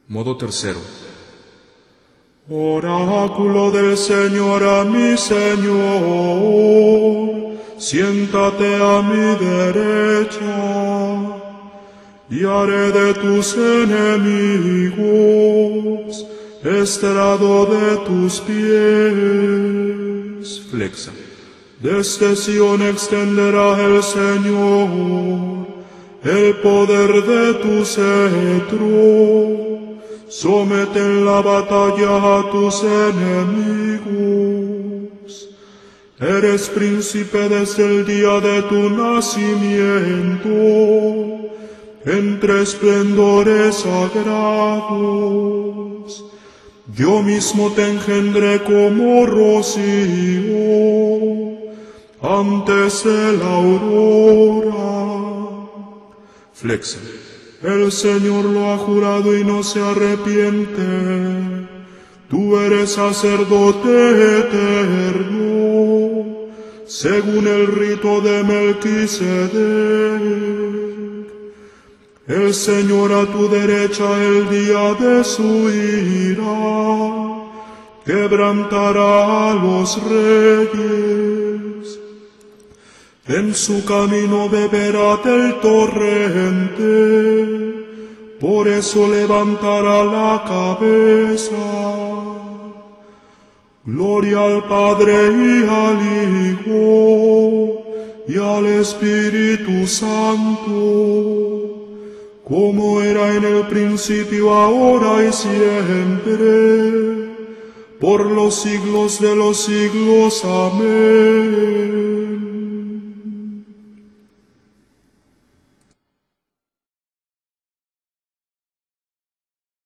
Modo tercero. Oráculo del Señor a mi Señor, siéntate a mi derecha, y haré de tus enemigos estrado de tus pies. Flexa. Desde Sion extenderá el Señor el poder de tu cetro. Somete en la batalla a tus enemigos. Eres príncipe desde el día de tu nacimiento, entre esplendores sagrados. Yo mismo te engendré como rocío, antes de la aurora. Flexa. El Señor lo ha jurado y no se arrepiente. Tú eres sacerdote eterno, según el rito de Melquisedec. El Señor a tu derecha el día de su ira, quebrantará a los reyes. En su camino beberá del torrente, por eso levantará la cabeza. Gloria al Padre y al Hijo y al Espíritu Santo, como era en el principio, ahora y siempre, por los siglos de los siglos. Amén.